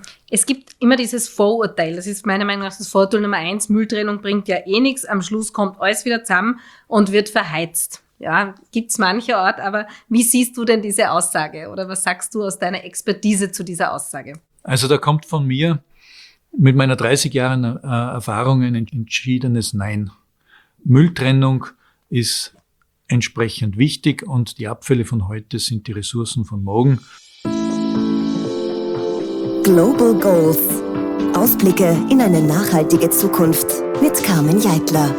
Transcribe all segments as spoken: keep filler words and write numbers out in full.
Es gibt immer dieses Vorurteil, das ist meiner Meinung nach das Vorurteil Nummer eins, Mülltrennung bringt ja eh nichts, am Schluss kommt alles wieder zusammen und wird verheizt. Ja, gibt's mancherorts, aber wie siehst du denn diese Aussage oder was sagst du aus deiner Expertise zu dieser Aussage? Also da kommt von mir mit meiner dreißig Jahren äh, Erfahrung ein entschiedenes Nein. Mülltrennung ist entsprechend wichtig und die Abfälle von heute sind die Ressourcen von morgen. Global Goals. Ausblicke in eine nachhaltige Zukunft mit Carmen Jeitler.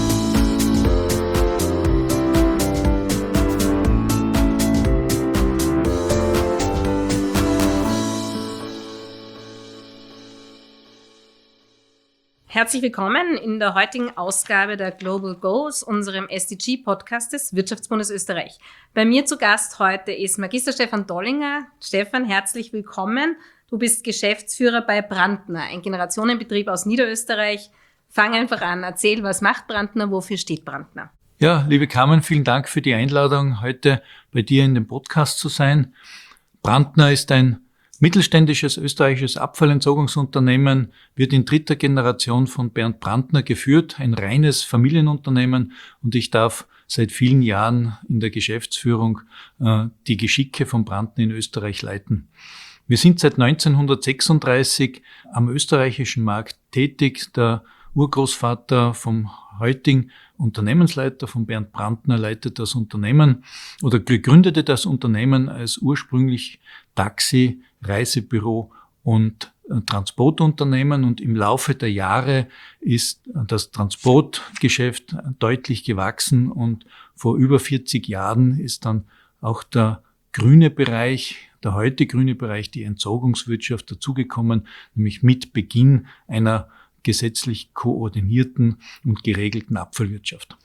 Herzlich willkommen in der heutigen Ausgabe der Global Goals, unserem S D G-Podcast des Wirtschaftsbundes Österreich. Bei mir zu Gast heute ist Magister Stefan Dollinger. Stefan, herzlich willkommen. Du bist Geschäftsführer bei Brandner, ein Generationenbetrieb aus Niederösterreich. Fang einfach an, erzähl, was macht Brandner, wofür steht Brandner? Ja, liebe Carmen, vielen Dank für die Einladung, heute bei dir in dem Podcast zu sein. Brandner ist ein mittelständisches österreichisches Abfallentsorgungsunternehmen, wird in dritter Generation von Bernd Brandner geführt, ein reines Familienunternehmen, und ich darf seit vielen Jahren in der Geschäftsführung äh, die Geschicke von Brandner in Österreich leiten. Wir sind seit neunzehnhundertsechsunddreißig am österreichischen Markt tätig. Der Urgroßvater vom heutigen Unternehmensleiter, von Bernd Brandner, leitet das Unternehmen oder gründete das Unternehmen als ursprünglich Taxi, Reisebüro und Transportunternehmen, und im Laufe der Jahre ist das Transportgeschäft deutlich gewachsen und vor über vierzig Jahren ist dann auch der grüne Bereich, der heute grüne Bereich, die Entsorgungswirtschaft dazugekommen, nämlich mit Beginn einer gesetzlich koordinierten und geregelten Abfallwirtschaft.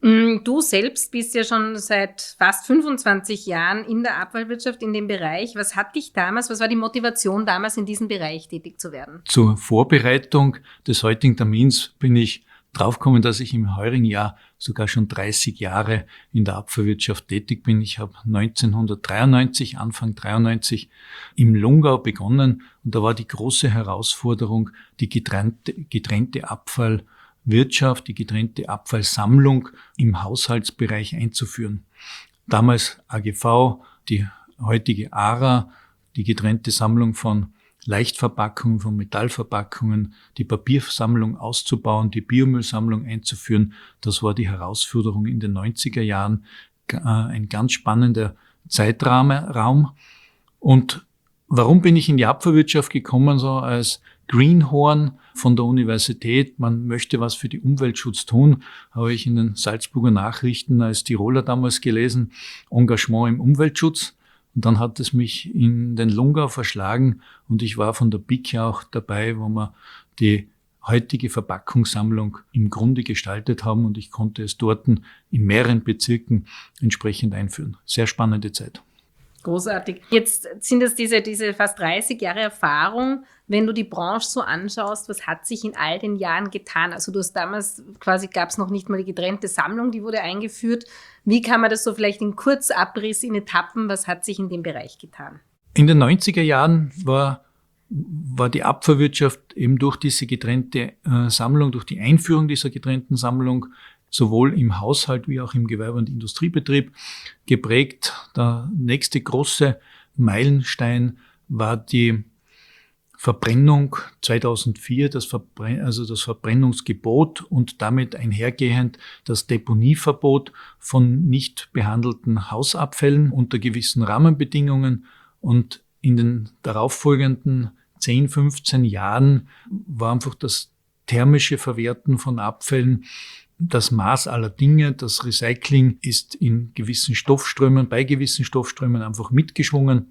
Du selbst bist ja schon seit fast fünfundzwanzig Jahren in der Abfallwirtschaft, in dem Bereich. Was hat dich damals, was war die Motivation damals, in diesem Bereich tätig zu werden? Zur Vorbereitung des heutigen Termins bin ich draufgekommen, dass ich im heurigen Jahr sogar schon dreißig Jahre in der Abfallwirtschaft tätig bin. Ich habe neunzehnhundertdreiundneunzig, Anfang dreiundneunzig im Lungau begonnen, und da war die große Herausforderung, die getrennte, getrennte Abfallwirtschaft, die getrennte Abfallsammlung im Haushaltsbereich einzuführen. Damals A G V, die heutige A R A, die getrennte Sammlung von Leichtverpackungen, von Metallverpackungen, die Papiersammlung auszubauen, die Biomüllsammlung einzuführen. Das war die Herausforderung in den neunziger Jahren, ein ganz spannender Zeitraum. Und warum bin ich in die Abfallwirtschaft gekommen, so als Greenhorn von der Universität? Man möchte was für die Umweltschutz tun, habe ich in den Salzburger Nachrichten als Tiroler damals gelesen, Engagement im Umweltschutz. Und dann hat es mich in den Lungau verschlagen und ich war von der B I C auch dabei, wo wir die heutige Verpackungssammlung im Grunde gestaltet haben, und ich konnte es dort in mehreren Bezirken entsprechend einführen. Sehr spannende Zeit. Großartig. Jetzt sind es diese, diese fast dreißig Jahre Erfahrung. Wenn du die Branche so anschaust, was hat sich in all den Jahren getan? Also du hast damals, quasi gab es noch nicht mal die getrennte Sammlung, die wurde eingeführt. Wie kann man das so vielleicht in Kurzabriss, in Etappen, was hat sich in dem Bereich getan? In den neunziger Jahren war, war die Abfallwirtschaft eben durch diese getrennte äh, Sammlung, durch die Einführung dieser getrennten Sammlung sowohl im Haushalt wie auch im Gewerbe- und Industriebetrieb geprägt. Der nächste große Meilenstein war die Verbrennung zweitausendvier, das Verbrenn, also das Verbrennungsgebot und damit einhergehend das Deponieverbot von nicht behandelten Hausabfällen unter gewissen Rahmenbedingungen. Und in den darauffolgenden zehn, fünfzehn Jahren war einfach das thermische Verwerten von Abfällen das Maß aller Dinge. Das Recycling ist in gewissen Stoffströmen, bei gewissen Stoffströmen einfach mitgeschwungen.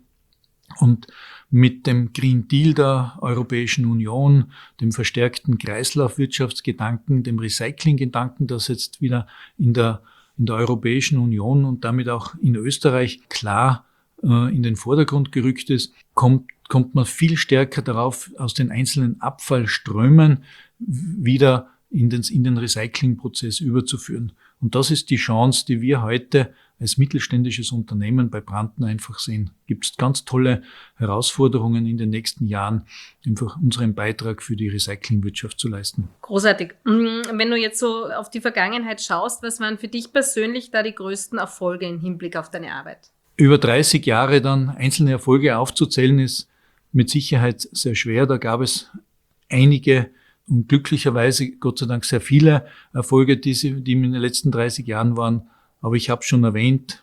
Und mit dem Green Deal der Europäischen Union, dem verstärkten Kreislaufwirtschaftsgedanken, dem Recyclinggedanken, das jetzt wieder in der, in der Europäischen Union und damit auch in Österreich klar äh, in den Vordergrund gerückt ist, kommt, kommt man viel stärker darauf, aus den einzelnen Abfallströmen wieder in den, in den Recyclingprozess überzuführen. Und das ist die Chance, die wir heute als mittelständisches Unternehmen bei Brandner einfach sehen, gibt es ganz tolle Herausforderungen in den nächsten Jahren, einfach unseren Beitrag für die Recyclingwirtschaft zu leisten. Großartig. Wenn du jetzt so auf die Vergangenheit schaust, was waren für dich persönlich da die größten Erfolge im Hinblick auf deine Arbeit? Über dreißig Jahre dann einzelne Erfolge aufzuzählen, ist mit Sicherheit sehr schwer. Da gab es einige und glücklicherweise, Gott sei Dank, sehr viele Erfolge, die, sie, die in den letzten dreißig Jahren waren. Aber ich habe schon erwähnt,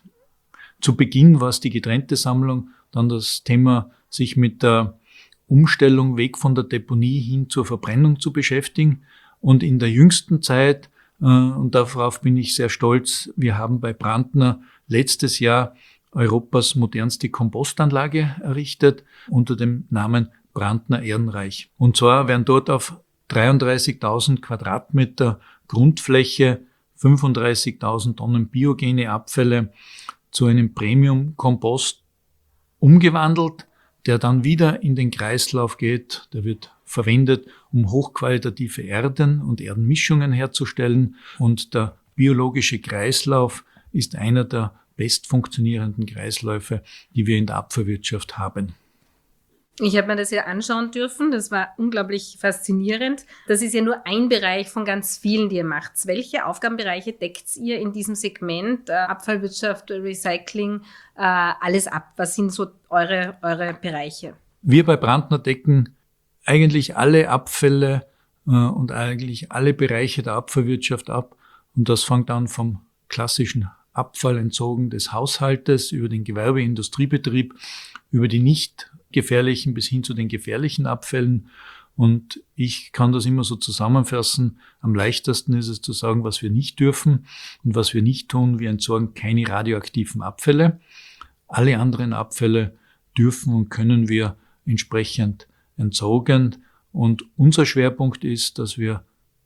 zu Beginn war es die getrennte Sammlung, dann das Thema, sich mit der Umstellung weg von der Deponie hin zur Verbrennung zu beschäftigen. Und in der jüngsten Zeit, äh, und darauf bin ich sehr stolz, wir haben bei Brandner letztes Jahr Europas modernste Kompostanlage errichtet unter dem Namen Brandner Ehrenreich. Und zwar werden dort auf dreiunddreißigtausend Quadratmeter Grundfläche, fünfunddreißigtausend Tonnen biogene Abfälle zu einem Premium-Kompost umgewandelt, der dann wieder in den Kreislauf geht. Der wird verwendet, um hochqualitative Erden und Erdenmischungen herzustellen. Und der biologische Kreislauf ist einer der best funktionierenden Kreisläufe, die wir in der Abfallwirtschaft haben. Ich habe mir das ja anschauen dürfen, das war unglaublich faszinierend. Das ist ja nur ein Bereich von ganz vielen, die ihr macht. Welche Aufgabenbereiche deckt ihr in diesem Segment? Äh, Abfallwirtschaft, Recycling, äh, alles ab. Was sind so eure, eure Bereiche? Wir bei Brandner decken eigentlich alle Abfälle äh, und eigentlich alle Bereiche der Abfallwirtschaft ab. Und das fängt an vom klassischen Abfallentsorgen des Haushaltes über den Gewerbe-Industriebetrieb, über die nicht gefährlichen bis hin zu den gefährlichen Abfällen. Und ich kann das immer so zusammenfassen. Am leichtesten ist es zu sagen, was wir nicht dürfen und was wir nicht tun. Wir entsorgen keine radioaktiven Abfälle. Alle anderen Abfälle dürfen und können wir entsprechend entsorgen. Und unser Schwerpunkt ist, dass wir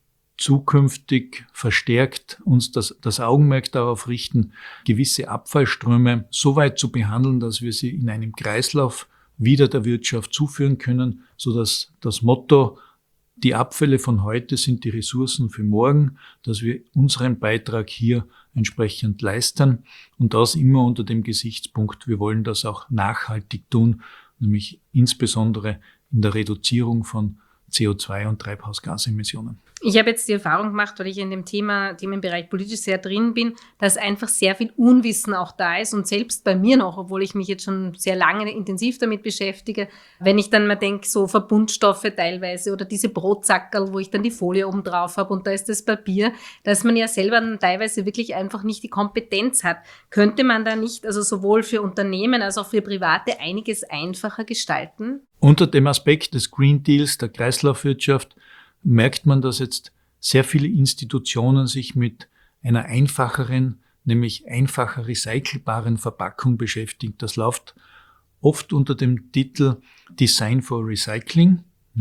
zukünftig verstärkt uns das, das Augenmerk darauf richten, gewisse Abfallströme so weit zu behandeln, dass wir sie in einem Kreislauf wieder der Wirtschaft zuführen können, sodass das Motto, die Abfälle von heute sind die Ressourcen für morgen, dass wir unseren Beitrag hier entsprechend leisten und das immer unter dem Gesichtspunkt, wir wollen das auch nachhaltig tun, nämlich insbesondere in der Reduzierung von C O zwei und Treibhausgasemissionen. Ich habe jetzt die Erfahrung gemacht, weil ich in dem Thema, Themenbereich politisch sehr drin bin, dass einfach sehr viel Unwissen auch da ist und selbst bei mir noch, obwohl ich mich jetzt schon sehr lange intensiv damit beschäftige, wenn ich dann mal denke, so Verbundstoffe teilweise oder diese Brotsackerl, wo ich dann die Folie oben drauf habe und da ist das Papier, dass man ja selber dann teilweise wirklich einfach nicht die Kompetenz hat. Könnte man da nicht, also sowohl für Unternehmen als auch für Private, einiges einfacher gestalten? Unter dem Aspekt des Green Deals, der Kreislaufwirtschaft, merkt man, dass jetzt sehr viele Institutionen sich mit einer einfacheren, nämlich einfacher recycelbaren Verpackung beschäftigen. Das läuft oft unter dem Titel Design for Recycling,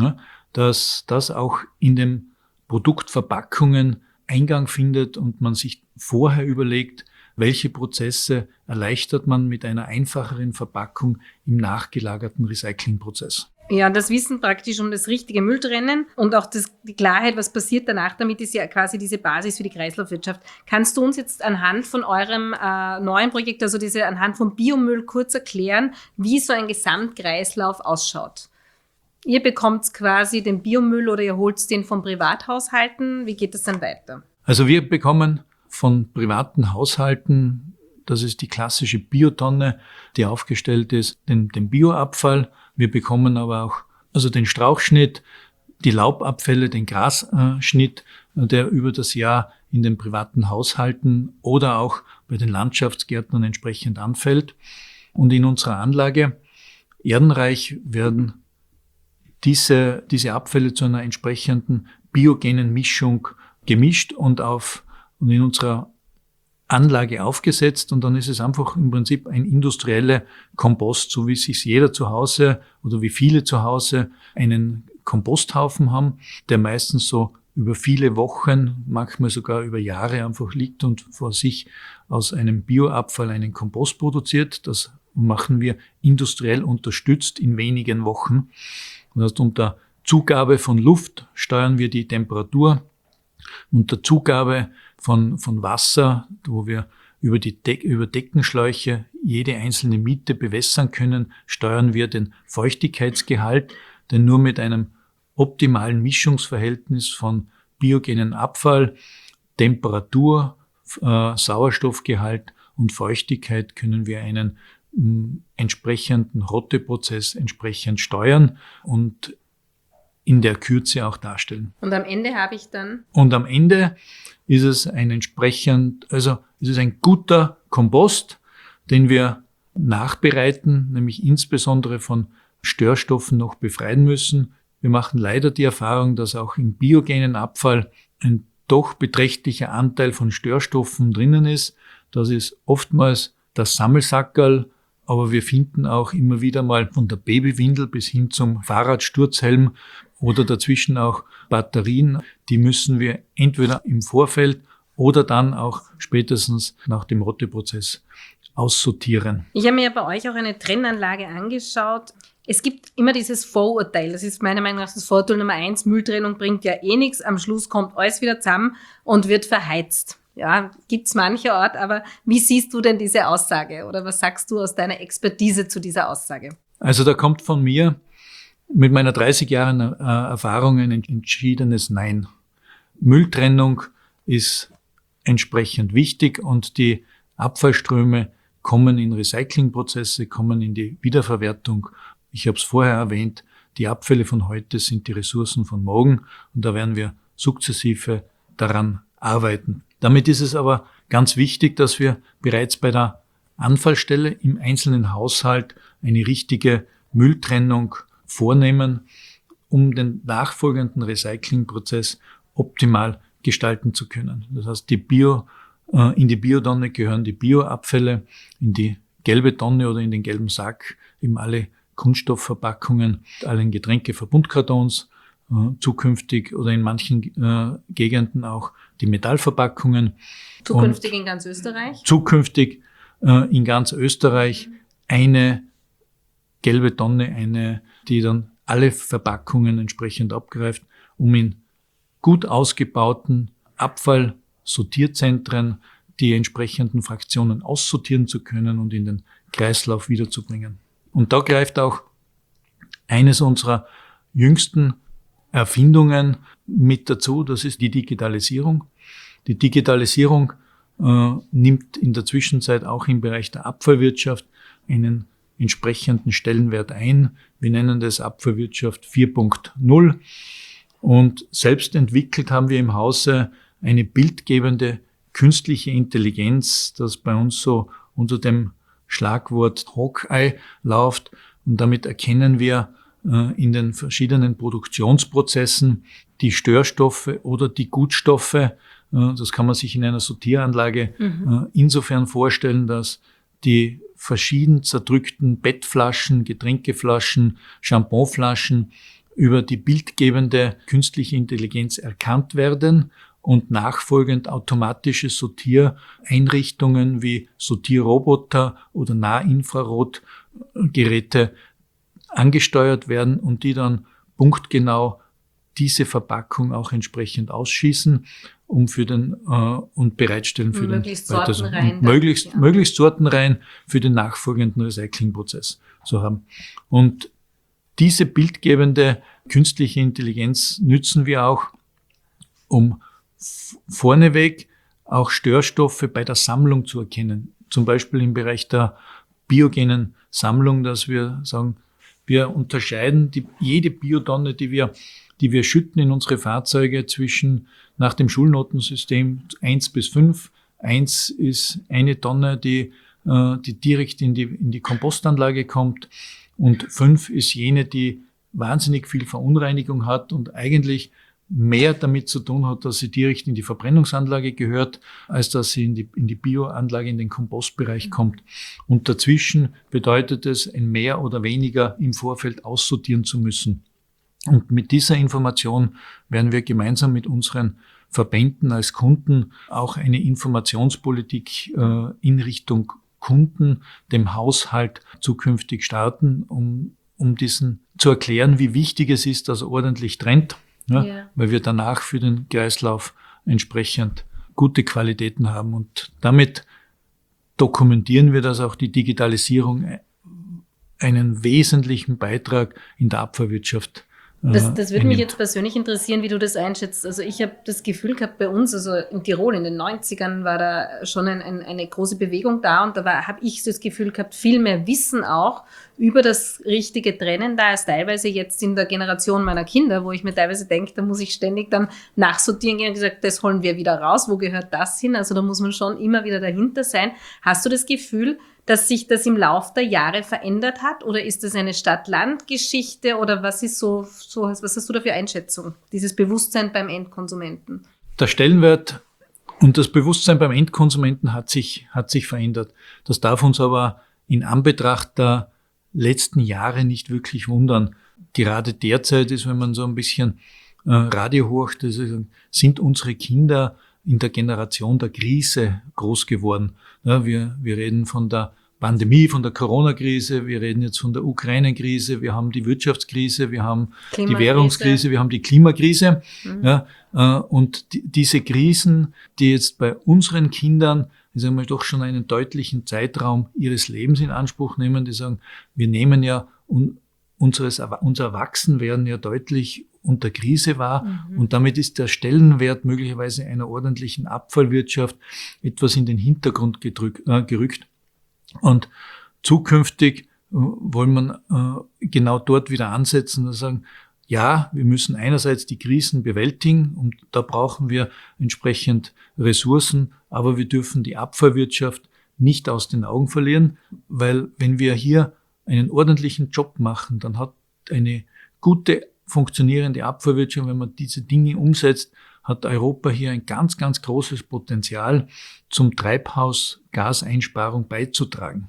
dass das auch in den Produktverpackungen Eingang findet und man sich vorher überlegt, welche Prozesse erleichtert man mit einer einfacheren Verpackung im nachgelagerten Recyclingprozess. Ja, das Wissen praktisch um das richtige Mülltrennen und auch das, die Klarheit, was passiert danach, damit ist ja quasi diese Basis für die Kreislaufwirtschaft. Kannst du uns jetzt anhand von eurem äh, neuen Projekt, also diese anhand von Biomüll kurz erklären, wie so ein Gesamtkreislauf ausschaut? Ihr bekommt quasi den Biomüll oder ihr holt den von Privathaushalten. Wie geht es dann weiter? Also wir bekommen von privaten Haushalten, das ist die klassische Biotonne, die aufgestellt ist, den, den Bioabfall. Wir bekommen aber auch also den Strauchschnitt, die Laubabfälle, den Grasschnitt, der über das Jahr in den privaten Haushalten oder auch bei den Landschaftsgärtnern entsprechend anfällt. Und in unserer Anlage Erdenreich werden diese, diese Abfälle zu einer entsprechenden biogenen Mischung gemischt und auf und in unserer Anlage aufgesetzt und dann ist es einfach im Prinzip ein industrieller Kompost, so wie sich jeder zu Hause oder wie viele zu Hause einen Komposthaufen haben, der meistens so über viele Wochen, manchmal sogar über Jahre einfach liegt und vor sich aus einem Bioabfall einen Kompost produziert. Das machen wir industriell unterstützt in wenigen Wochen. Und das heißt, unter Zugabe von Luft steuern wir die Temperatur. Unter Zugabe von, von Wasser, wo wir über die De- über Deckenschläuche jede einzelne Miete bewässern können, steuern wir den Feuchtigkeitsgehalt, denn nur mit einem optimalen Mischungsverhältnis von biogenen Abfall, Temperatur, äh, Sauerstoffgehalt und Feuchtigkeit können wir einen mh, entsprechenden Rotteprozess entsprechend steuern und in der Kürze auch darstellen. Und am Ende habe ich dann? Und am Ende ist es ein entsprechend, also ist es ein guter Kompost, den wir nachbereiten, nämlich insbesondere von Störstoffen noch befreien müssen. Wir machen leider die Erfahrung, dass auch im biogenen Abfall ein doch beträchtlicher Anteil von Störstoffen drinnen ist. Das ist oftmals das Sammelsackerl, aber wir finden auch immer wieder mal von der Babywindel bis hin zum Fahrradsturzhelm oder dazwischen auch Batterien. Die müssen wir entweder im Vorfeld oder dann auch spätestens nach dem Rotteprozess aussortieren. Ich habe mir bei euch auch eine Trennanlage angeschaut. Es gibt immer dieses Vorurteil, das ist meiner Meinung nach das Vorurteil Nummer eins, Mülltrennung bringt ja eh nichts, am Schluss kommt alles wieder zusammen und wird verheizt. Ja, gibt's mancherort, aber wie siehst du denn diese Aussage oder was sagst du aus deiner Expertise zu dieser Aussage? Also da kommt von mir mit meiner dreißig Jahren äh, Erfahrung ein entschiedenes Nein. Mülltrennung ist entsprechend wichtig und die Abfallströme kommen in Recyclingprozesse, kommen in die Wiederverwertung. Ich habe es vorher erwähnt, die Abfälle von heute sind die Ressourcen von morgen und da werden wir sukzessive daran arbeiten. Damit ist es aber ganz wichtig, dass wir bereits bei der Anfallstelle im einzelnen Haushalt eine richtige Mülltrennung vornehmen, um den nachfolgenden Recyclingprozess optimal gestalten zu können. Das heißt, die Bio, äh, in die Biotonne gehören die Bioabfälle, in die gelbe Tonne oder in den gelben Sack eben alle Kunststoffverpackungen, allen Getränkeverbundkartons, äh, zukünftig oder in manchen äh, Gegenden auch die Metallverpackungen. Zukünftig in ganz Österreich? Zukünftig äh, in ganz Österreich eine gelbe Tonne, eine, die dann alle Verpackungen entsprechend abgreift, um in gut ausgebauten Abfallsortierzentren die entsprechenden Fraktionen aussortieren zu können und in den Kreislauf wiederzubringen. Und da greift auch eines unserer jüngsten Erfindungen mit dazu, das ist die Digitalisierung. Die Digitalisierung äh, nimmt in der Zwischenzeit auch im Bereich der Abfallwirtschaft einen entsprechenden Stellenwert ein. Wir nennen das Abfallwirtschaft vier Punkt null. Und selbst entwickelt haben wir im Hause eine bildgebende künstliche Intelligenz, das bei uns so unter dem Schlagwort Hawkeye läuft. Und damit erkennen wir äh, in den verschiedenen Produktionsprozessen die Störstoffe oder die Gutstoffe. Äh, das kann man sich in einer Sortieranlage mhm. äh, insofern vorstellen, dass die verschieden zerdrückten Bettflaschen, Getränkeflaschen, Shampooflaschen über die bildgebende künstliche Intelligenz erkannt werden und nachfolgend automatische Sortiereinrichtungen wie Sortierroboter oder Nahinfrarotgeräte angesteuert werden und die dann punktgenau diese Verpackung auch entsprechend ausschießen, um für den äh, und bereitstellen für möglichst den weiter, sortenrein, möglichst ja. möglichst sortenrein für den nachfolgenden Recyclingprozess zu haben. Und diese bildgebende künstliche Intelligenz nützen wir auch, um f- vorneweg auch Störstoffe bei der Sammlung zu erkennen. Zum Beispiel im Bereich der biogenen Sammlung, dass wir sagen, wir unterscheiden die, jede Biotonne, die wir, die wir schütten in unsere Fahrzeuge zwischen nach dem Schulnotensystem eins bis fünf. eins ist eine Tonne, die, äh, die direkt in die, in die Kompostanlage kommt. Und fünf ist jene, die wahnsinnig viel Verunreinigung hat und eigentlich mehr damit zu tun hat, dass sie direkt in die Verbrennungsanlage gehört, als dass sie in die, in die Bioanlage, in den Kompostbereich kommt. Und dazwischen bedeutet es, ein mehr oder weniger im Vorfeld aussortieren zu müssen. Und mit dieser Information werden wir gemeinsam mit unseren Verbänden als Kunden auch eine Informationspolitik äh, in Richtung Kunden, dem Haushalt zukünftig starten, um, um diesen zu erklären, wie wichtig es ist, dass er ordentlich trennt, ja, yeah. weil wir danach für den Kreislauf entsprechend gute Qualitäten haben. Und damit dokumentieren wir, dass auch die Digitalisierung einen wesentlichen Beitrag in der Abfallwirtschaft Das, das würde mich jetzt persönlich interessieren, wie du das einschätzt. Also ich habe das Gefühl gehabt, bei uns, also in Tirol in den neunzigern war da schon ein, ein, eine große Bewegung da und da habe ich das Gefühl gehabt, viel mehr Wissen auch über das richtige Trennen da als teilweise jetzt in der Generation meiner Kinder, wo ich mir teilweise denke, da muss ich ständig dann nachsortieren gehen und gesagt, das holen wir wieder raus, wo gehört das hin? Also da muss man schon immer wieder dahinter sein. Hast du das Gefühl, dass sich das im Lauf der Jahre verändert hat? Oder ist das eine Stadt-Land-Geschichte? Oder was ist so, so, was hast du da für Einschätzung? Dieses Bewusstsein beim Endkonsumenten? Der Stellenwert und das Bewusstsein beim Endkonsumenten hat sich, hat sich verändert. Das darf uns aber in Anbetracht der letzten Jahre nicht wirklich wundern. Gerade derzeit ist, wenn man so ein bisschen äh, Radio horcht, also sind unsere Kinder in der Generation der Krise groß geworden. Ja, wir, wir reden von der Pandemie, von der Corona-Krise, wir reden jetzt von der Ukraine-Krise, wir haben die Wirtschaftskrise, wir haben die Währungskrise, wir haben die Klimakrise. Mhm. Ja, äh, und die, diese Krisen, die jetzt bei unseren Kindern, die sagen wir doch schon einen deutlichen Zeitraum ihres Lebens in Anspruch nehmen, die sagen, wir nehmen ja un, unseres, unser Erwachsenwerden ja deutlich unter Krise war. Mhm. Und damit ist der Stellenwert möglicherweise einer ordentlichen Abfallwirtschaft etwas in den Hintergrund gedrückt, äh, gerückt. Und zukünftig äh, wollen wir äh, genau dort wieder ansetzen und sagen, ja, wir müssen einerseits die Krisen bewältigen und da brauchen wir entsprechend Ressourcen, aber wir dürfen die Abfallwirtschaft nicht aus den Augen verlieren, weil wenn wir hier einen ordentlichen Job machen, dann hat eine gute funktionierende Abfallwirtschaft, wenn man diese Dinge umsetzt, hat Europa hier ein ganz, ganz großes Potenzial, zum Treibhausgaseinsparung beizutragen.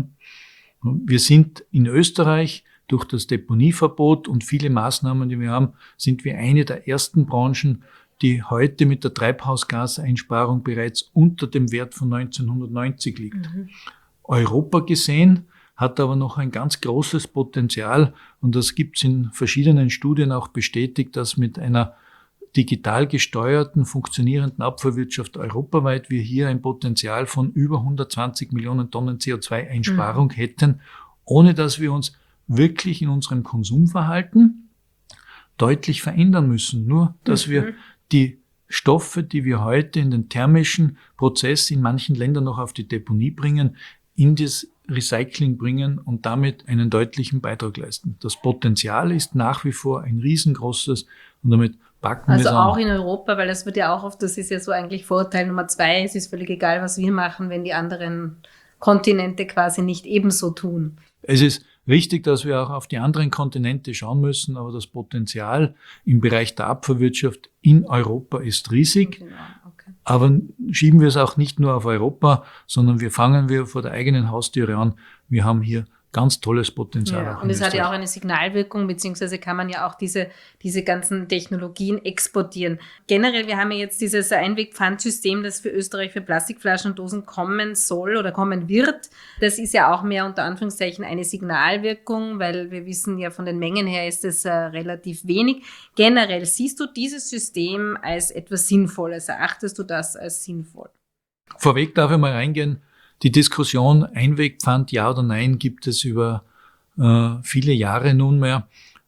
Wir sind in Österreich durch das Deponieverbot und viele Maßnahmen, die wir haben, sind wir eine der ersten Branchen, die heute mit der Treibhausgaseinsparung bereits unter dem Wert von neunzehnhundertneunzig liegt. Mhm. Europa gesehen hat aber noch ein ganz großes Potenzial und das gibt es in verschiedenen Studien auch bestätigt, dass mit einer digital gesteuerten, funktionierenden Abfallwirtschaft europaweit wir hier ein Potenzial von über hundertzwanzig Millionen Tonnen C O zwei Einsparung mhm. hätten, ohne dass wir uns wirklich in unserem Konsumverhalten deutlich verändern müssen. Nur, dass mhm. wir die Stoffe, die wir heute in den thermischen Prozess in manchen Ländern noch auf die Deponie bringen, in das Recycling bringen und damit einen deutlichen Beitrag leisten. Das Potenzial ist nach wie vor ein riesengroßes und damit packen wir es an. Also auch in Europa, weil es wird ja auch oft, das ist ja so eigentlich Vorurteil Nummer zwei, es ist völlig egal, was wir machen, wenn die anderen Kontinente quasi nicht ebenso tun. Es ist richtig, dass wir auch auf die anderen Kontinente schauen müssen, aber das Potenzial im Bereich der Abfallwirtschaft in Europa ist riesig. Genau, okay. Aber schieben wir es auch nicht nur auf Europa, sondern wir fangen wir vor der eigenen Haustüre an. Wir haben hier ganz tolles Potenzial. Ja, und es hat ja auch eine Signalwirkung, beziehungsweise kann man ja auch diese, diese ganzen Technologien exportieren. Generell, wir haben ja jetzt dieses Einwegpfandsystem, das für Österreich für Plastikflaschen und Dosen kommen soll oder kommen wird. Das ist ja auch mehr unter Anführungszeichen eine Signalwirkung, weil wir wissen ja, von den Mengen her ist es äh, relativ wenig. Generell, siehst du dieses System als etwas Sinnvolles? Erachtest du das als sinnvoll? Vorweg darf ich mal reingehen. Die Diskussion Einwegpfand, ja oder nein, gibt es über äh, viele Jahre nunmehr.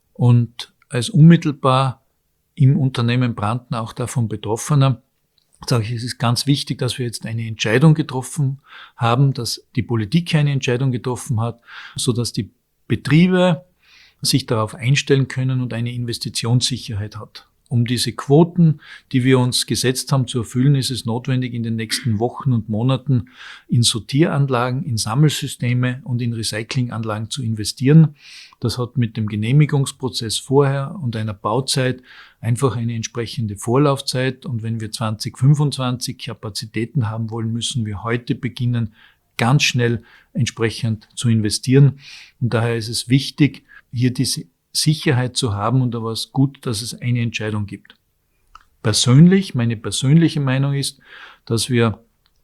Und als unmittelbar im Unternehmen Brandner auch davon Betroffener, sage ich, es ist ganz wichtig, dass wir jetzt eine Entscheidung getroffen haben, dass die Politik eine Entscheidung getroffen hat, sodass die Betriebe sich darauf einstellen können und eine Investitionssicherheit hat. Um diese Quoten, die wir uns gesetzt haben, zu erfüllen, ist es notwendig, in den nächsten Wochen und Monaten in Sortieranlagen, in Sammelsysteme und in Recyclinganlagen zu investieren. Das hat mit dem Genehmigungsprozess vorher und einer Bauzeit einfach eine entsprechende Vorlaufzeit. Und wenn wir zwanzig fünfundzwanzig Kapazitäten haben wollen, müssen wir heute beginnen, ganz schnell entsprechend zu investieren. Und daher ist es wichtig, hier diese Sicherheit zu haben und da war es gut, dass es eine Entscheidung gibt. Persönlich, meine persönliche Meinung ist, dass wir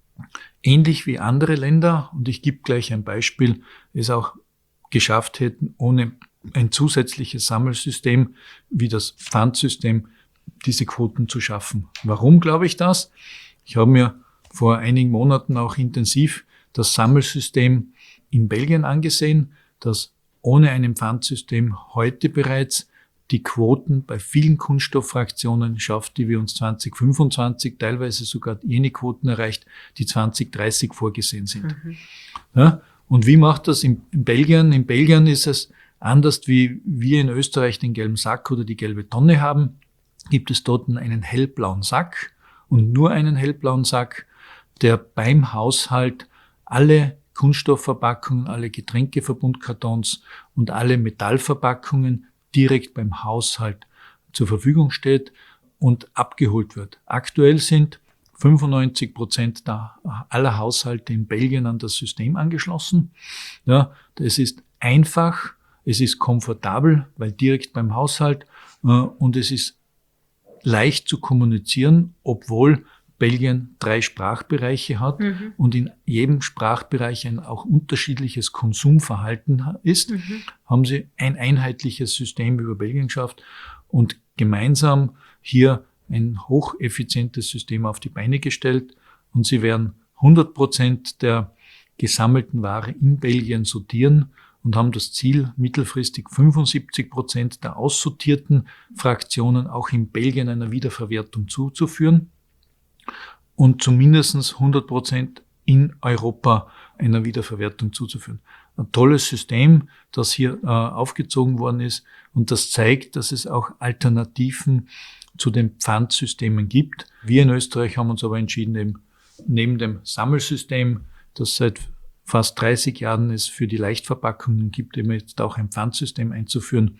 ähnlich wie andere Länder, und ich gebe gleich ein Beispiel, es auch geschafft hätten, ohne ein zusätzliches Sammelsystem wie das Pfandsystem diese Quoten zu schaffen. Warum glaube ich das? Ich habe mir vor einigen Monaten auch intensiv das Sammelsystem in Belgien angesehen, das ohne ein Pfandsystem heute bereits die Quoten bei vielen Kunststofffraktionen schafft, die wir uns zwanzig fünfundzwanzig, teilweise sogar jene Quoten erreicht, die zwanzig dreißig vorgesehen sind. Mhm. Ja, und wie macht das in, in Belgien? In Belgien ist es anders, wie wir in Österreich den gelben Sack oder die gelbe Tonne haben, gibt es dort einen hellblauen Sack und nur einen hellblauen Sack, der beim Haushalt alle Kunststoffverpackungen, alle Getränkeverbundkartons und alle Metallverpackungen direkt beim Haushalt zur Verfügung steht und abgeholt wird. Aktuell sind fünfundneunzig Prozent aller Haushalte in Belgien an das System angeschlossen. Ja, es ist einfach, es ist komfortabel, weil direkt beim Haushalt äh, und es ist leicht zu kommunizieren, obwohl Belgien drei Sprachbereiche hat mhm. und in jedem Sprachbereich ein auch unterschiedliches Konsumverhalten ist, mhm. haben sie ein einheitliches System über Belgien geschafft und gemeinsam hier ein hocheffizientes System auf die Beine gestellt und sie werden hundert Prozent der gesammelten Ware in Belgien sortieren und haben das Ziel, mittelfristig fünfundsiebzig Prozent der aussortierten Fraktionen auch in Belgien einer Wiederverwertung zuzuführen und zumindest hundert Prozent in Europa einer Wiederverwertung zuzuführen. Ein tolles System, das hier äh, aufgezogen worden ist und das zeigt, dass es auch Alternativen zu den Pfandsystemen gibt. Wir in Österreich haben uns aber entschieden, eben neben dem Sammelsystem, das seit fast dreißig Jahren es für die Leichtverpackungen gibt, eben jetzt auch ein Pfandsystem einzuführen.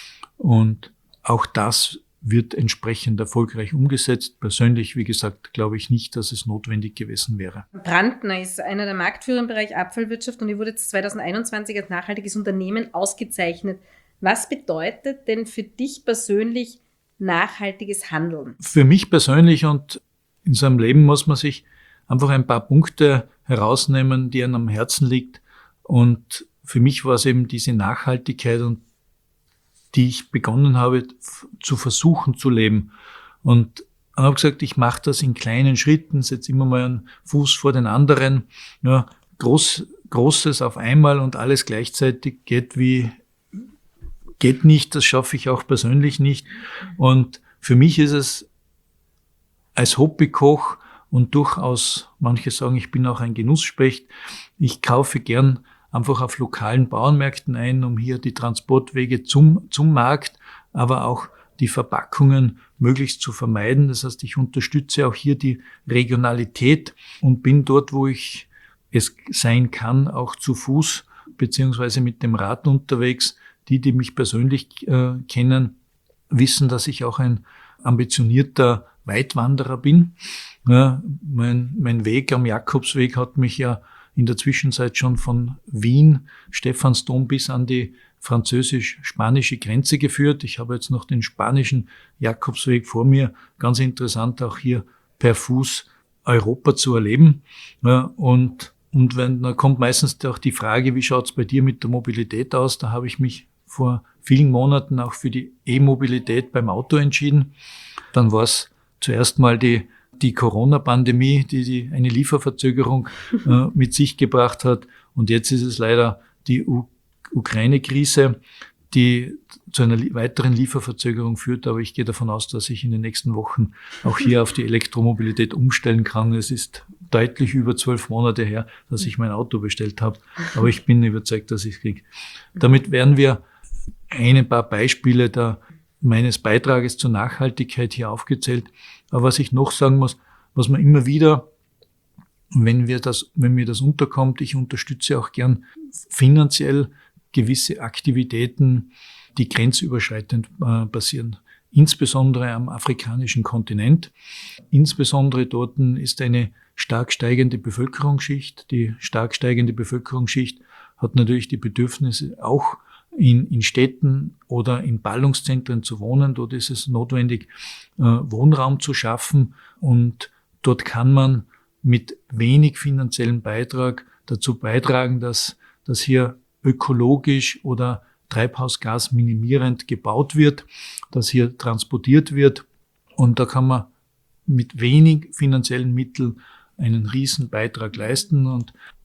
Und auch das wird entsprechend erfolgreich umgesetzt. Persönlich, wie gesagt, glaube ich nicht, dass es notwendig gewesen wäre. Brandner ist einer der Marktführer im Bereich Abfallwirtschaft und ihr wurde jetzt zwanzig einundzwanzig als nachhaltiges Unternehmen ausgezeichnet. Was bedeutet denn für dich persönlich nachhaltiges Handeln? Für mich persönlich und in seinem Leben muss man sich einfach ein paar Punkte herausnehmen, die einem am Herzen liegt. Und für mich war es eben diese Nachhaltigkeit, und die ich begonnen habe zu versuchen zu leben. Und habe gesagt, ich mache das in kleinen Schritten, setze immer mal einen Fuß vor den anderen. Ja, groß, Großes auf einmal und alles gleichzeitig geht wie geht nicht, das schaffe ich auch persönlich nicht. Und für mich ist es als Hobbykoch und durchaus, manche sagen, ich bin auch ein Genussspecht, ich kaufe gern einfach auf lokalen Bauernmärkten ein, um hier die Transportwege zum, zum Markt, aber auch die Verpackungen möglichst zu vermeiden. Das heißt, ich unterstütze auch hier die Regionalität und bin dort, wo ich es sein kann, auch zu Fuß beziehungsweise mit dem Rad unterwegs. Die, die mich persönlich äh, kennen, wissen, dass ich auch ein ambitionierter Weitwanderer bin. Ja, mein, mein Weg am Jakobsweg hat mich ja in der Zwischenzeit schon von Wien, Stephansdom bis an die französisch-spanische Grenze geführt. Ich habe jetzt noch den spanischen Jakobsweg vor mir. Ganz interessant, auch hier per Fuß Europa zu erleben. Ja, und, und wenn, da kommt meistens auch die Frage, wie schaut's bei dir mit der Mobilität aus? Da habe ich mich vor vielen Monaten auch für die E-Mobilität beim Auto entschieden. Dann war es zuerst mal die die Corona-Pandemie, die, die eine Lieferverzögerung äh, mit sich gebracht hat. Und jetzt ist es leider die U- Ukraine-Krise, die zu einer li- weiteren Lieferverzögerung führt. Aber ich gehe davon aus, dass ich in den nächsten Wochen auch hier auf die Elektromobilität umstellen kann. Es ist deutlich über zwölf Monate her, dass ich mein Auto bestellt habe. Aber ich bin überzeugt, dass ich es kriege. Damit werden wir ein paar Beispiele der, meines Beitrages zur Nachhaltigkeit hier aufgezählt. Aber was ich noch sagen muss, was man immer wieder, wenn wir das, wenn mir das unterkommt, ich unterstütze auch gern finanziell gewisse Aktivitäten, die grenzüberschreitend äh, passieren. Insbesondere am afrikanischen Kontinent. Insbesondere dort ist eine stark steigende Bevölkerungsschicht. Die stark steigende Bevölkerungsschicht hat natürlich die Bedürfnisse auch In, in Städten oder in Ballungszentren zu wohnen. Dort ist es notwendig, äh, Wohnraum zu schaffen, und dort kann man mit wenig finanziellem Beitrag dazu beitragen, dass, dass hier ökologisch oder treibhausgasminimierend gebaut wird, dass hier transportiert wird, und da kann man mit wenig finanziellen Mitteln einen riesen Beitrag leisten. Und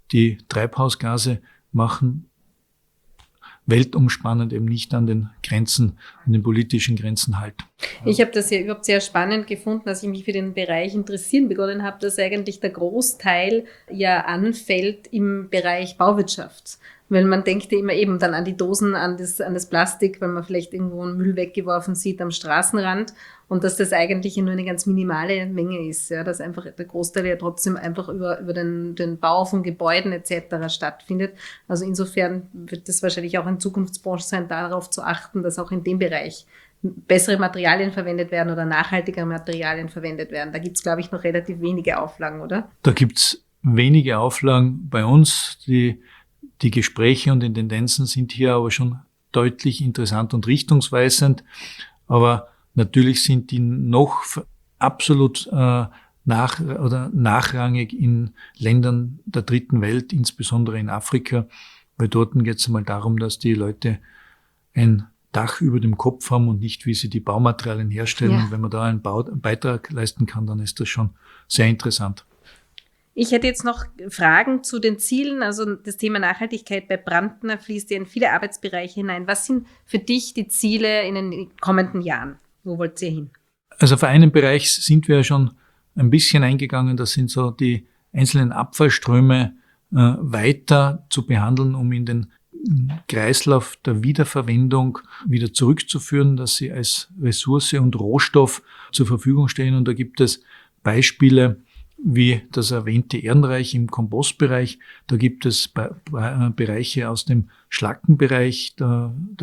die Treibhausgase machen, weltumspannend eben nicht an den Grenzen, an den politischen Grenzen halten. Ich habe das ja überhaupt sehr spannend gefunden, als ich mich für den Bereich interessieren begonnen habe, dass eigentlich der Großteil ja anfällt im Bereich Bauwirtschaft. Weil man denkt ja immer eben dann an die Dosen, an das, an das Plastik, weil man vielleicht irgendwo einen Müll weggeworfen sieht am Straßenrand und dass das eigentlich nur eine ganz minimale Menge ist, ja, dass einfach der Großteil ja trotzdem einfach über, über den, den Bau von Gebäuden et cetera stattfindet. Also insofern wird das wahrscheinlich auch eine Zukunftsbranche sein, darauf zu achten, dass auch in dem Bereich bessere Materialien verwendet werden oder nachhaltigere Materialien verwendet werden. Da gibt's, glaube ich, noch relativ wenige Auflagen, oder? Da gibt's wenige Auflagen bei uns, die Die Gespräche und die Tendenzen sind hier aber schon deutlich interessant und richtungsweisend. Aber natürlich sind die noch absolut äh, nach oder nachrangig in Ländern der dritten Welt, insbesondere in Afrika, weil dort geht es einmal darum, dass die Leute ein Dach über dem Kopf haben und nicht, wie sie die Baumaterialien herstellen. Ja. Und wenn man da einen, Bau, einen Beitrag leisten kann, dann ist das schon sehr interessant. Ich hätte jetzt noch Fragen zu den Zielen. Also das Thema Nachhaltigkeit bei Brandner fließt ja in viele Arbeitsbereiche hinein. Was sind für dich die Ziele in den kommenden Jahren? Wo wollt ihr hin? Also für einen Bereich sind wir ja schon ein bisschen eingegangen. Das sind so die einzelnen Abfallströme äh, weiter zu behandeln, um in den Kreislauf der Wiederverwendung wieder zurückzuführen, dass sie als Ressource und Rohstoff zur Verfügung stehen. Und da gibt es Beispiele, wie das erwähnte Ehrenreich im Kompostbereich. Da gibt es Be- Be- Bereiche aus dem Schlackenbereich der, der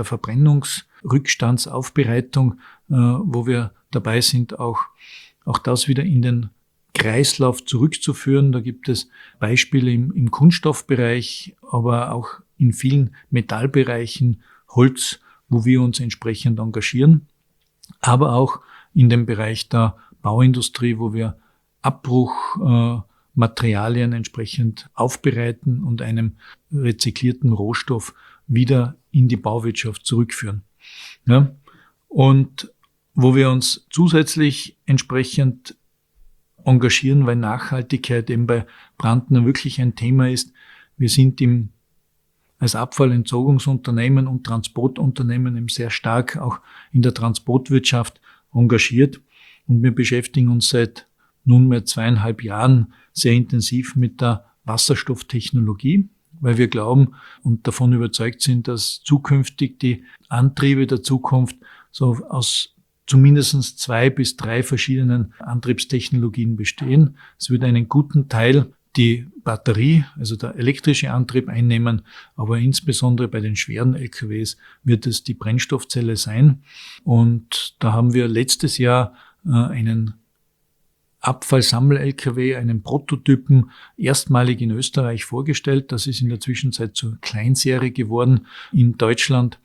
Verbrennungsrückstandsaufbereitung, äh, wo wir dabei sind, auch, auch das wieder in den Kreislauf zurückzuführen. Da gibt es Beispiele im, im Kunststoffbereich, aber auch in vielen Metallbereichen, Holz, wo wir uns entsprechend engagieren. Aber auch in dem Bereich der Bauindustrie, wo wir Abbruchmaterialien äh, entsprechend aufbereiten und einem rezyklierten Rohstoff wieder in die Bauwirtschaft zurückführen. Ja? Und wo wir uns zusätzlich entsprechend engagieren, weil Nachhaltigkeit eben bei Brandner wirklich ein Thema ist. Wir sind im, als Abfallentsorgungsunternehmen und Transportunternehmen eben sehr stark auch in der Transportwirtschaft engagiert und wir beschäftigen uns seit nunmehr zweieinhalb Jahren sehr intensiv mit der Wasserstofftechnologie, weil wir glauben und davon überzeugt sind, dass zukünftig die Antriebe der Zukunft so aus zumindest zwei bis drei verschiedenen Antriebstechnologien bestehen. Es wird einen guten Teil die Batterie, also der elektrische Antrieb einnehmen, aber insbesondere bei den schweren L K Ws wird es die Brennstoffzelle sein. Und da haben wir letztes Jahr äh, einen Abfallsammel-L K W, einen Prototypen, erstmalig in Österreich vorgestellt. Das ist in der Zwischenzeit zur Kleinserie geworden in Deutschland.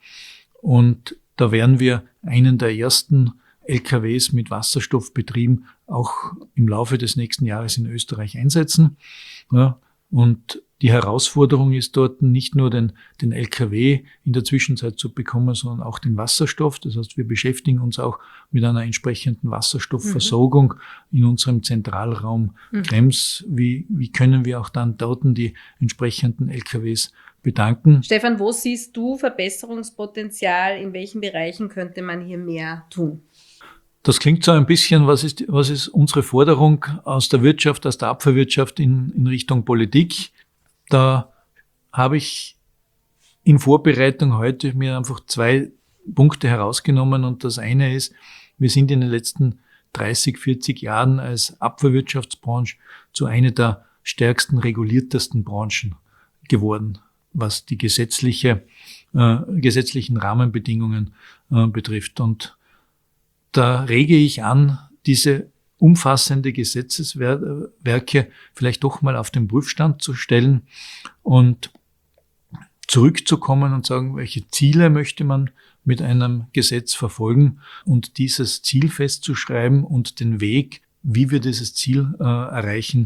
Und da werden wir einen der ersten L K Ws mit Wasserstoffbetrieben auch im Laufe des nächsten Jahres in Österreich einsetzen. Ja, und die Herausforderung ist dort nicht nur den, den L K W in der Zwischenzeit zu bekommen, sondern auch den Wasserstoff. Das heißt, wir beschäftigen uns auch mit einer entsprechenden Wasserstoffversorgung mhm. in unserem Zentralraum mhm. Krems. Wie, wie können wir auch dann dort die entsprechenden L K Ws bedanken? Stefan, wo siehst du Verbesserungspotenzial? In welchen Bereichen könnte man hier mehr tun? Das klingt so ein bisschen, was ist, was ist unsere Forderung aus der Wirtschaft, aus der Abfallwirtschaft in, in Richtung Politik? Da habe ich in Vorbereitung heute mir einfach zwei Punkte herausgenommen und das eine ist, wir sind in den letzten dreißig, vierzig Jahren als Abfallwirtschaftsbranche zu einer der stärksten, reguliertesten Branchen geworden, was die gesetzliche, äh, gesetzlichen Rahmenbedingungen äh, betrifft. Und da rege ich an, diese umfassende Gesetzeswerke vielleicht doch mal auf den Prüfstand zu stellen und zurückzukommen und sagen, welche Ziele möchte man mit einem Gesetz verfolgen und dieses Ziel festzuschreiben und den Weg, wie wir dieses Ziel äh, erreichen,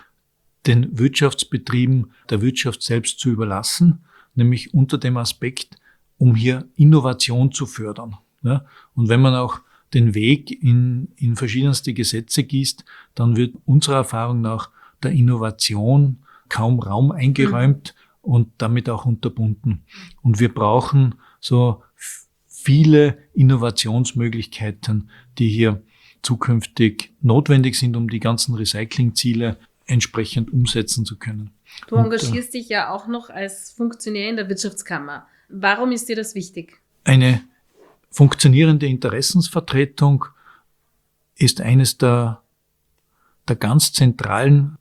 den Wirtschaftsbetrieben der Wirtschaft selbst zu überlassen, nämlich unter dem Aspekt, um hier Innovation zu fördern. Ja? Und wenn man auch den Weg in, in verschiedenste Gesetze gießt, dann wird unserer Erfahrung nach der Innovation kaum Raum eingeräumt mhm. und damit auch unterbunden. Und wir brauchen so viele Innovationsmöglichkeiten, die hier zukünftig notwendig sind, um die ganzen Recyclingziele entsprechend umsetzen zu können. Du engagierst und, dich ja auch noch als Funktionär in der Wirtschaftskammer. Warum ist dir das wichtig? Eine funktionierende Interessensvertretung ist eines der, der ganz zentralen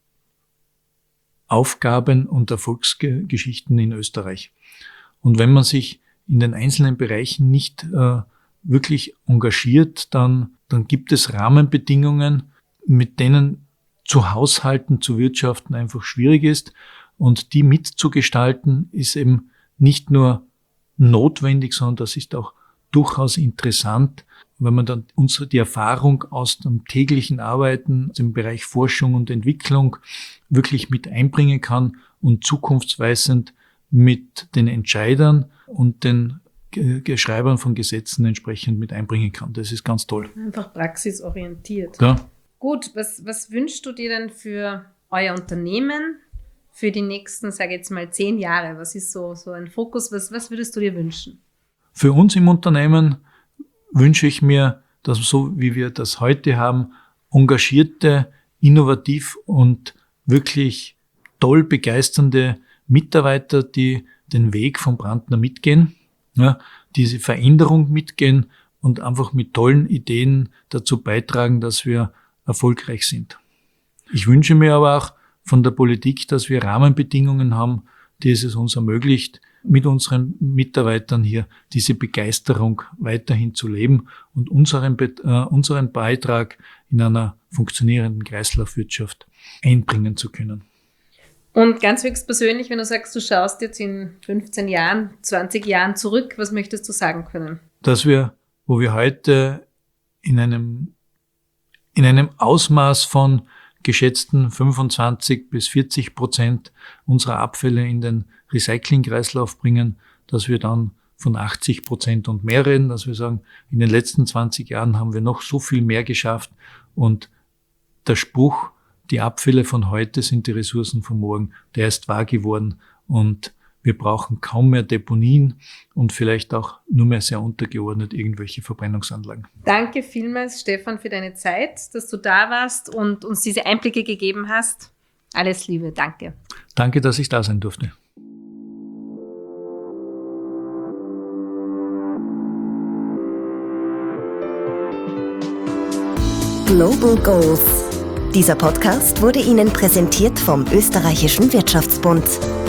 Aufgaben und Erfolgsgeschichten in Österreich. Und wenn man sich in den einzelnen Bereichen nicht äh, wirklich engagiert, dann, dann gibt es Rahmenbedingungen, mit denen zu haushalten, zu wirtschaften einfach schwierig ist. Und die mitzugestalten ist eben nicht nur notwendig, sondern das ist auch durchaus interessant, wenn man dann unsere, die Erfahrung aus dem täglichen Arbeiten im Bereich Forschung und Entwicklung wirklich mit einbringen kann und zukunftsweisend mit den Entscheidern und den Schreibern von Gesetzen entsprechend mit einbringen kann. Das ist ganz toll. Einfach praxisorientiert. Ja. Gut, was, was wünschst du dir denn für euer Unternehmen für die nächsten, sage ich jetzt mal, zehn Jahre? Was ist so, so ein Fokus? Was, was würdest du dir wünschen? Für uns im Unternehmen wünsche ich mir, dass so wie wir das heute haben, engagierte, innovativ und wirklich toll begeisternde Mitarbeiter, die den Weg vom Brandner mitgehen, ja, diese Veränderung mitgehen und einfach mit tollen Ideen dazu beitragen, dass wir erfolgreich sind. Ich wünsche mir aber auch von der Politik, dass wir Rahmenbedingungen haben, die es uns ermöglicht, mit unseren Mitarbeitern hier diese Begeisterung weiterhin zu leben und unseren, äh, unseren Beitrag in einer funktionierenden Kreislaufwirtschaft einbringen zu können. Und ganz höchstpersönlich, wenn du sagst, du schaust jetzt in fünfzehn Jahren, zwanzig Jahren zurück, was möchtest du sagen können? Dass wir, wo wir heute in einem, in einem Ausmaß von geschätzten fünfundzwanzig bis vierzig Prozent unserer Abfälle in den Recyclingkreislauf bringen, dass wir dann von achtzig Prozent und mehr reden, dass wir sagen, in den letzten zwanzig Jahren haben wir noch so viel mehr geschafft und der Spruch, die Abfälle von heute sind die Ressourcen von morgen, der ist wahr geworden und wir brauchen kaum mehr Deponien und vielleicht auch nur mehr sehr untergeordnet irgendwelche Verbrennungsanlagen. Danke vielmals, Stefan, für deine Zeit, dass du da warst und uns diese Einblicke gegeben hast. Alles Liebe, danke. Danke, dass ich da sein durfte. Global Goals. Dieser Podcast wurde Ihnen präsentiert vom Österreichischen Wirtschaftsbund.